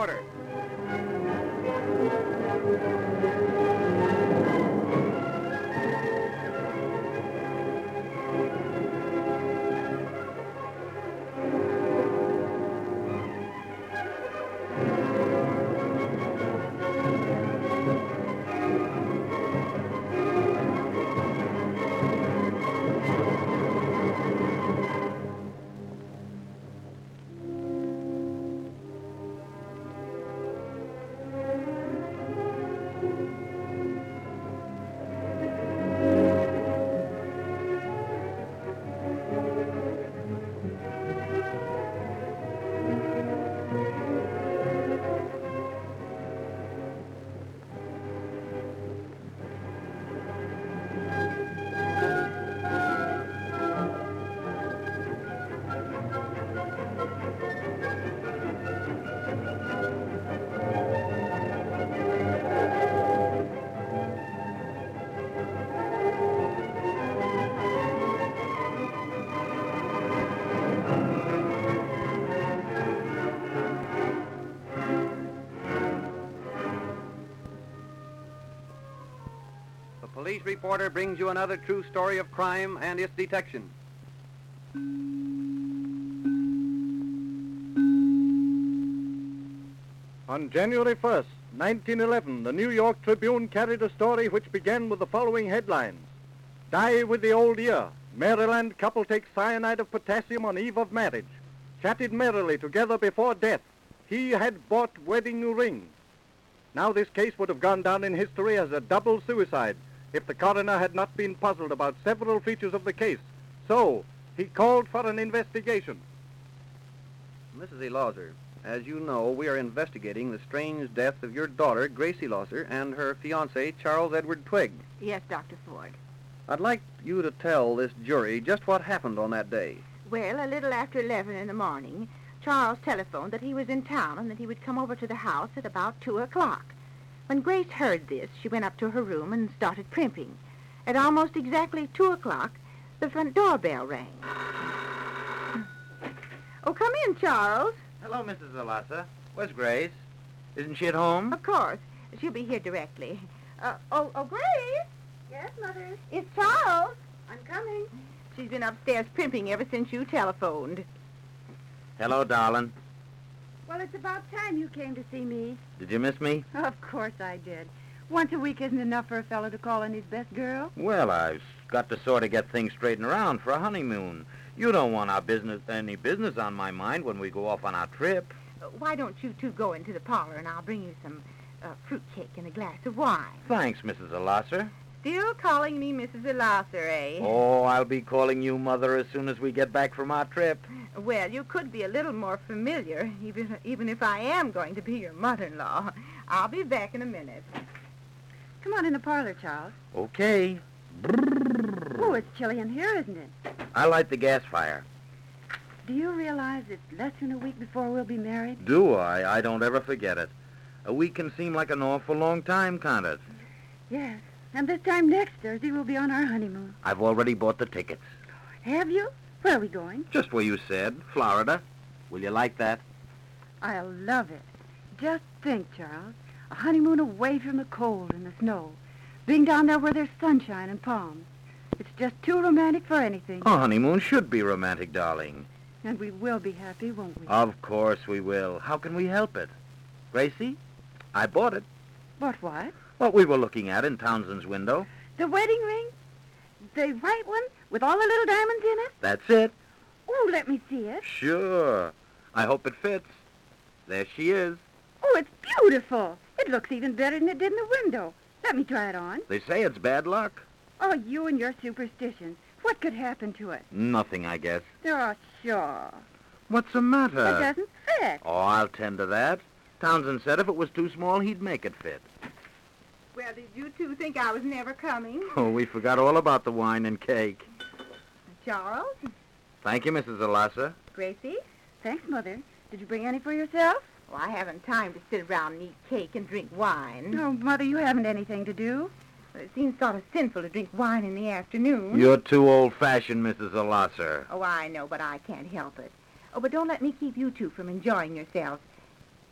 Reporter. The Police Reporter brings you another true story of crime and its detection. On January 1st, 1911, the New York Tribune carried a story which began with the following headlines. Die with the old year. Maryland couple takes cyanide of potassium on eve of marriage. Chatted merrily together before death. He had bought wedding ring. Now this case would have gone down in history as a double suicide if the coroner had not been puzzled about several features of the case. So, he called for an investigation. Mrs. E. Lawser, as you know, we are investigating the strange death of your daughter, Gracie Lawser, and her fiancé, Charles Edward Twigg. Yes, Dr. Ford. I'd like you to tell this jury just what happened on that day. Well, a little after 11 in the morning, Charles telephoned that he was in town and that he would come over to the house at about 2 o'clock. When Grace heard this, she went up to her room and started primping. At almost exactly 2 o'clock, the front doorbell rang. Oh, come in, Charles. Hello, Mrs. Alasa. Where's Grace? Isn't she at home? Of course. She'll be here directly. Grace? Yes, Mother. It's Charles. I'm coming. She's been upstairs primping ever since you telephoned. Hello, darling. Well, it's about time you came to see me. Did you miss me? Of course I did. Once a week isn't enough for a fellow to call on his best girl. Well, I've got to sort of get things straightened around for a honeymoon. You don't want any business on my mind when we go off on our trip. Why don't you two go into the parlor and I'll bring you some fruit cake and a glass of wine. Thanks, Mrs. Alasser. Still calling me Mrs. Elasser, eh? Oh, I'll be calling you Mother as soon as we get back from our trip. Well, you could be a little more familiar, even if I am going to be your mother-in-law. I'll be back in a minute. Come on in the parlor, Charles. Okay. Oh, it's chilly in here, isn't it? I light the gas fire. Do you realize it's less than a week before we'll be married? Do I? I don't ever forget it. A week can seem like an awful long time, can't it? Yes. And this time next Thursday, we'll be on our honeymoon. I've already bought the tickets. Have you? Where are we going? Just where you said, Florida. Will you like that? I'll love it. Just think, Charles. A honeymoon away from the cold and the snow. Being down there where there's sunshine and palms. It's just too romantic for anything. A honeymoon should be romantic, darling. And we will be happy, won't we? Of course we will. How can we help it? Gracie, I bought it. Bought what? What we were looking at in Townsend's window. The wedding ring? The white one with all the little diamonds in it? That's it. Oh, let me see it. Sure. I hope it fits. There she is. Oh, it's beautiful. It looks even better than it did in the window. Let me try it on. They say it's bad luck. Oh, you and your superstitions. What could happen to it? Nothing, I guess. Oh, sure. What's the matter? It doesn't fit. Oh, I'll tend to that. Townsend said if it was too small, he'd make it fit. Well, did you two think I was never coming? Oh, we forgot all about the wine and cake. Charles? Thank you, Mrs. Alasa. Gracie? Thanks, Mother. Did you bring any for yourself? Well, I haven't time to sit around and eat cake and drink wine. No, Mother, you haven't anything to do. Well, it seems sort of sinful to drink wine in the afternoon. You're too old-fashioned, Mrs. Alasa. Oh, I know, but I can't help it. Oh, but don't let me keep you two from enjoying yourselves.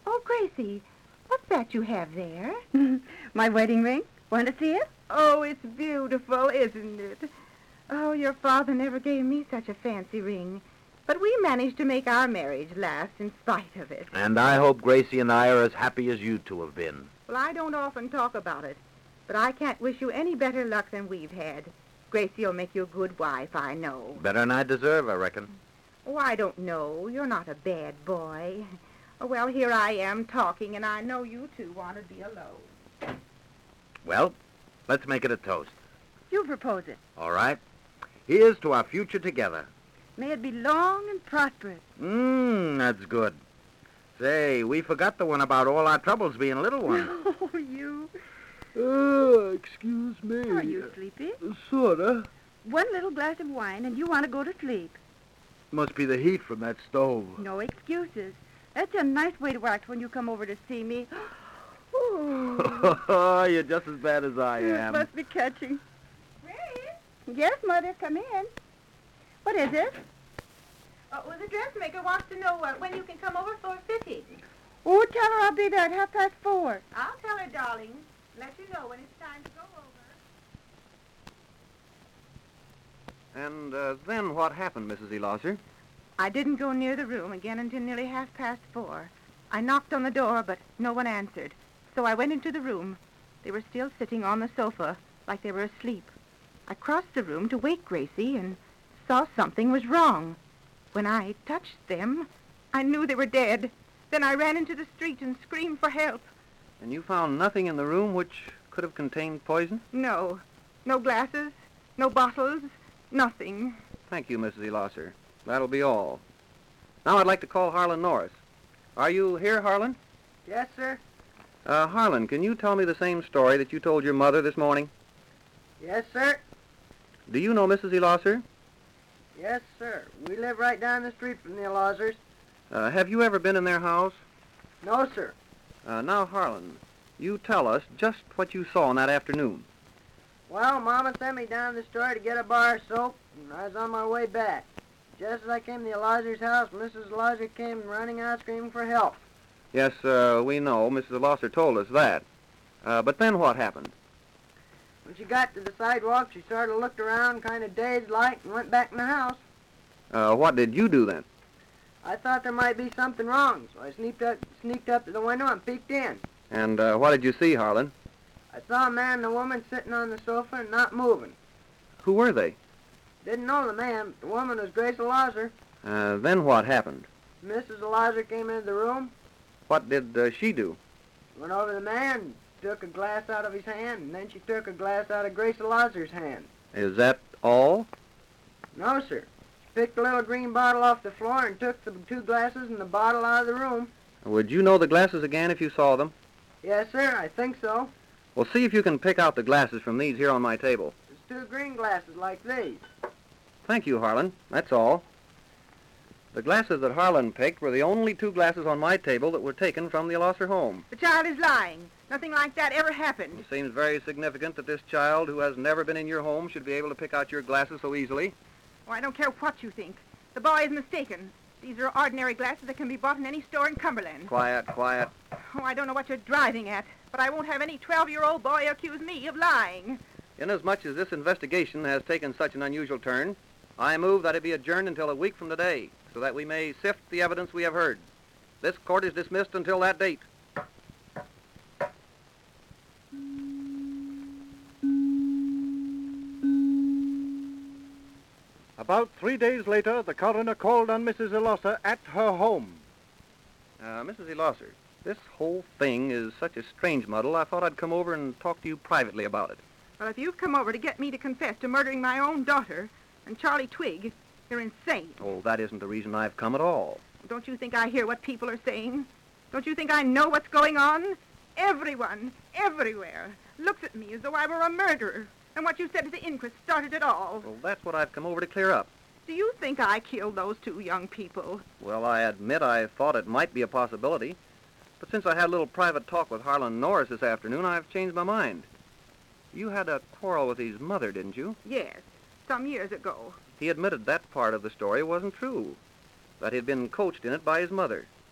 Oh, Gracie, what's that you have there? My wedding ring. Want to see it? Oh, it's beautiful, isn't it? Oh, your father never gave me such a fancy ring. But we managed to make our marriage last in spite of it. And I hope Gracie and I are as happy as you two have been. Well, I don't often talk about it, but I can't wish you any better luck than we've had. Gracie'll make you a good wife, I know. Better than I deserve, I reckon. Oh, I don't know. You're not a bad boy. Oh, well, here I am talking, and I know you two want to be alone. Well, let's make it a toast. You propose it. All right? Here's to our future together. May it be long and prosperous. That's good. Say, we forgot the one about all our troubles being little ones. Oh, you. Excuse me. Are you sleepy? Sorta. One little glass of wine and you want to go to sleep. Must be the heat from that stove. No excuses. That's a nice way to act when you come over to see me. Oh, you're just as bad as I It am. must be catching. Grace? Yes, Mother, come in. What is it? Well, the dressmaker wants to know when you can come over for a fitting. Oh, tell her I'll be there at 4:30. I'll tell her, darling. Let you know when it's time to go over. And then what happened, Mrs. Elosser? I didn't go near the room again until nearly 4:30. I knocked on the door, but no one answered. So I went into the room. They were still sitting on the sofa, like they were asleep. I crossed the room to wake Gracie and saw something was wrong. When I touched them, I knew they were dead. Then I ran into the street and screamed for help. And you found nothing in the room which could have contained poison? No. No glasses, no bottles, nothing. Thank you, Mrs. Elosser. That'll be all. Now I'd like to call Harlan Norris. Are you here, Harlan? Yes, sir. Harlan, can you tell me the same story that you told your mother this morning? Yes, sir. Do you know Mrs. Elosser? Yes, sir. We live right down the street from the Elosers. Have you ever been in their house? No, sir. Now, Harlan, you tell us just what you saw on that afternoon. Well, Mama sent me down the store to get a bar of soap, and I was on my way back. Just as I came to the Elosers' house, Mrs. Elosser came running out screaming for help. Yes, we know. Mrs. Elosser told us that. But then what happened? When she got to the sidewalk, she sort of looked around, kind of dazed-like, and went back in the house. What did you do then? I thought there might be something wrong, so I sneaked up to the window and peeked in. And what did you see, Harlan? I saw a man and a woman sitting on the sofa and not moving. Who were they? Didn't know the man. The woman was Grace Elosser. Then what happened? Mrs. Elosser came into the room, What did she do? went over to the man, took a glass out of his hand, and then she took a glass out of Grace Elosser's hand. Is that all? No, sir. She picked a little green bottle off the floor and took the 2 glasses and the bottle out of the room. Would you know the glasses again if you saw them? Yes, sir, I think so. Well, see if you can pick out the glasses from these here on my table. There's 2 green glasses like these. Thank you, Harlan. That's all. The glasses that Harlan picked were the only 2 glasses on my table that were taken from the Elosser home. The child is lying. Nothing like that ever happened. It seems very significant that this child who has never been in your home should be able to pick out your glasses so easily. Oh, I don't care what you think. The boy is mistaken. These are ordinary glasses that can be bought in any store in Cumberland. Quiet, quiet. Oh, I don't know what you're driving at, but I won't have any 12-year-old boy accuse me of lying. Inasmuch as this investigation has taken such an unusual turn, I move that it be adjourned until a week from today, so that we may sift the evidence we have heard. This court is dismissed until that date. About 3 days later, the coroner called on Mrs. Elosser at her home. Mrs. Elosser, this whole thing is such a strange muddle, I thought I'd come over and talk to you privately about it. Well, if you've come over to get me to confess to murdering my own daughter and Charlie Twigg, you're insane. Oh, that isn't the reason I've come at all. Don't you think I hear what people are saying? Don't you think I know what's going on? Everyone, everywhere, looks at me as though I were a murderer. And what you said at the inquest started it all. Well, that's what I've come over to clear up. Do you think I killed those 2 young people? Well, I admit I thought it might be a possibility. But since I had a little private talk with Harlan Norris this afternoon, I've changed my mind. You had a quarrel with his mother, didn't you? Yes, some years ago. He admitted that part of the story wasn't true, that he'd been coached in it by his mother.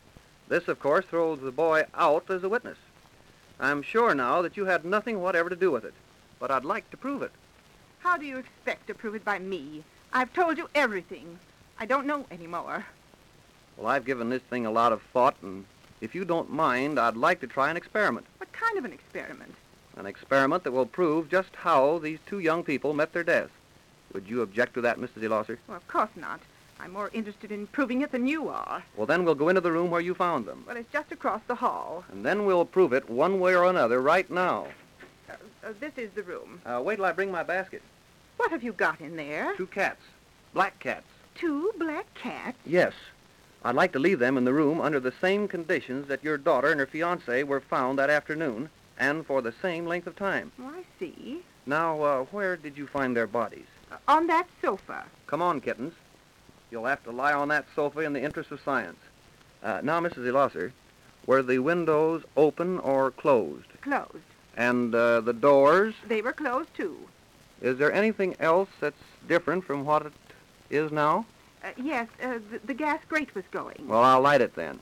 This, of course, throws the boy out as a witness. I'm sure now that you had nothing whatever to do with it, but I'd like to prove it. How do you expect to prove it by me? I've told you everything. I don't know anymore. Well, I've given this thing a lot of thought, and if you don't mind, I'd like to try an experiment. What kind of an experiment? An experiment that will prove just how these two young people met their death. Would you object to that, Mrs. Elosser? Well, of course not. I'm more interested in proving it than you are. Well, then we'll go into the room where you found them. Well, it's just across the hall. And then we'll prove it one way or another right now. This is the room. Wait till I bring my basket. What have you got in there? 2 cats. Black cats. 2 black cats? Yes. I'd like to leave them in the room under the same conditions that your daughter and her fiancé were found that afternoon, and for the same length of time. Oh, I see. Now, where did you find their bodies? On that sofa. Come on, kittens. You'll have to lie on that sofa in the interest of science. Now, Mrs. Elosser, were the windows open or closed? Closed. And the doors? They were closed, too. Is there anything else that's different from what it is now? Yes, the gas grate was going. Well, I'll light it then.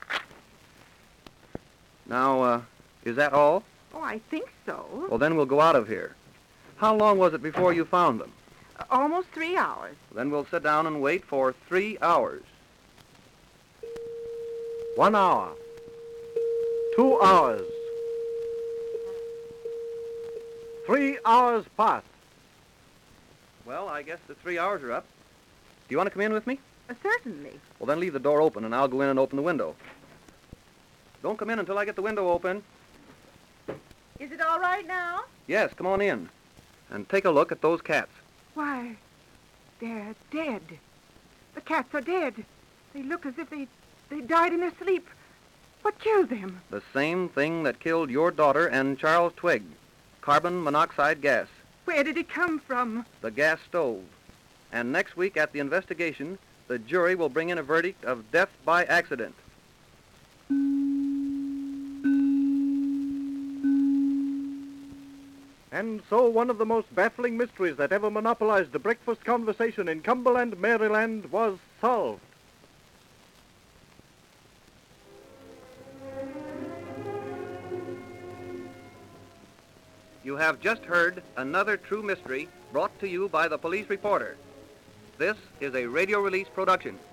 Now, is that all? Oh, I think so. Well, then we'll go out of here. How long was it before you found them? Almost 3 hours. Then we'll sit down and wait for 3 hours. 1 hour. 2 hours. 3 hours pass. Well, I guess the 3 hours are up. Do you want to come in with me? Certainly. Well, then leave the door open, and I'll go in and open the window. Don't come in until I get the window open. Is it all right now? Yes, come on in. And take a look at those cats. Why, they're dead. The cats are dead. They look as if they died in their sleep. What killed them? The same thing that killed your daughter and Charles Twigg. Carbon monoxide gas. Where did it come from? The gas stove. And next week at the investigation, the jury will bring in a verdict of death by accident. And so one of the most baffling mysteries that ever monopolized the breakfast conversation in Cumberland, Maryland, was solved. You have just heard another true mystery brought to you by the police reporter. This is a Radio Release production.